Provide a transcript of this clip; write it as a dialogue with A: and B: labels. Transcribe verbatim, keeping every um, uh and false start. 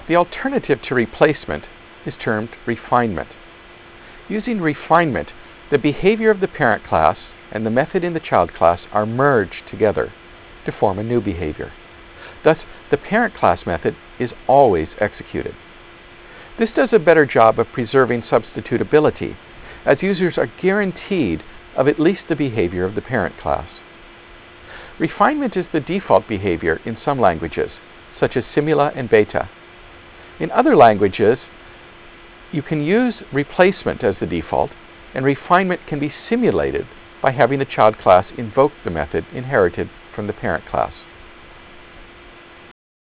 A: The alternative to replacement is termed refinement. Using refinement, the behavior of the parent class and the method in the child class are merged together to form a new behavior. Thus, the parent class method is always executed. This does a better job of preserving substitutability, as users are guaranteed of at least the behavior of the parent class. Refinement is the default behavior in some languages, such as Simula and Beta. In other languages, you can use replacement as the default, and refinement can be simulated by having the child class invoke the method inherited from the parent class.